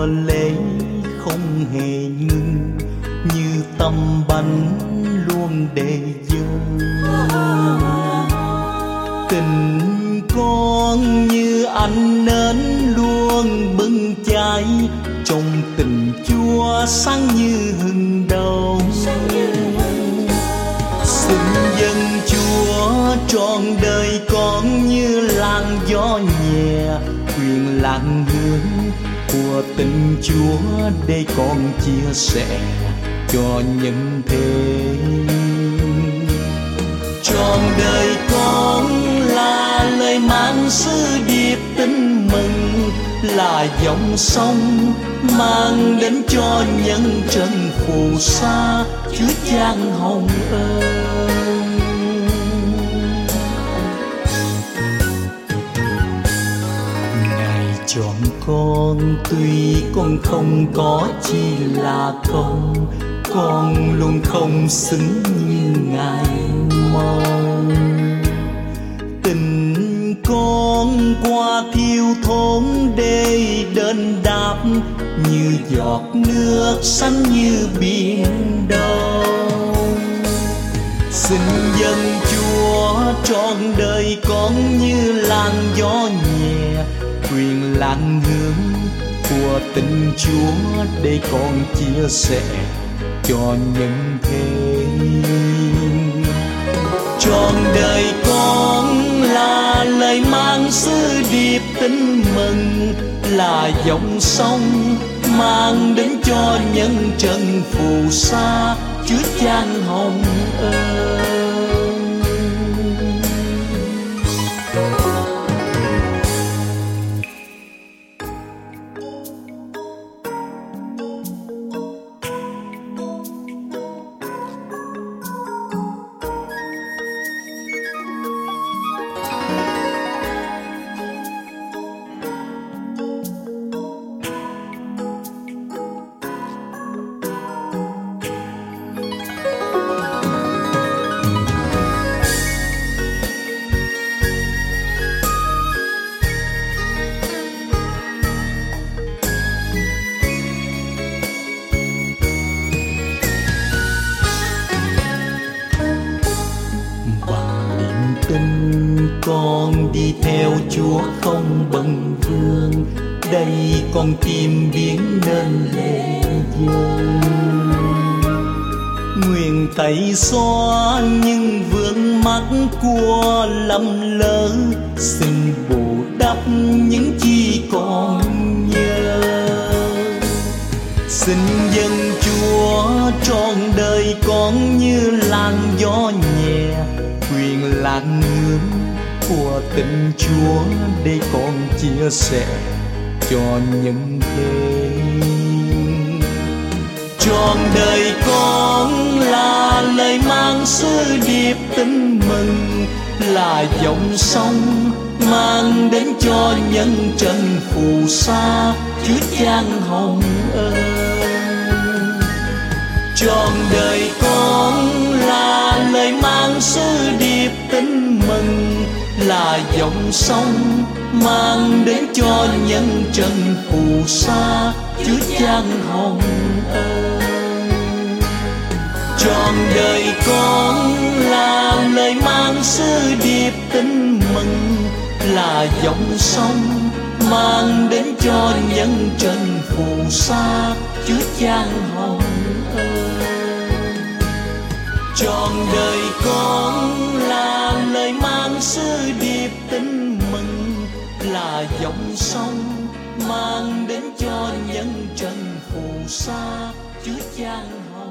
mùa lễ không hề ngừng, như tấm bánh luôn để dâng. Tình con như ánh nến luôn bừng cháy, trong tình Chúa sáng như hừng đầu. Xin dâng Chúa trọn đời con như làn gió nhẹ, quyền lặng hương của tình Chúa để con chia sẻ cho nhân thế. Trọn đời con là lời mang sứ điệp tin mừng, là dòng sông mang đến cho nhân trần phù sa chứa chan hồng ơn. Ngài chọn con tuy con không có chi là con luôn không xứng như Ngài mong. Tình con qua thiếu thốn để đền đáp, như giọt nước xanh như biển đông. Xin dâng Chúa trọn đời con như làn gió nhẹ, quyền lặng hương của tình Chúa để con chia sẻ cho nhân thế. Trọn đời con là lời mang sứ điệp tin mừng, là dòng sông mang đến cho nhân trần phù sa chứa chan hồng ơn. Con đi theo Chúa không bần vương, đây con tìm biến nên lễ dân. Nguyện tẩy xóa những vướng mắc của lầm lỡ, xin bù đắp những chi còn nhớ. Xin dâng Chúa trọn đời con như làn gió nhẹ, quyền lặng hương của tình Chúa để con chia sẻ cho nhân thế. Trọn đời con là lời mang sứ điệp tin mừng, là dòng sông mang đến cho nhân trần phù sa chứa chan hồng ơn. Trọn đời con là lời mang sứ điệp tin mừng, là dòng sông mang đến cho nhân trần phù sa chứa chan hồng ơn. Trọn đời con là lời mang sứ điệp tin mừng, là dòng sông mang đến cho nhân trần phù sa chứa chan hồng ơn. Trọn đời con là lời mang sứ điệp tin mừng, là dòng sông mang đến cho nhân trần phù sa chứa chan hồng.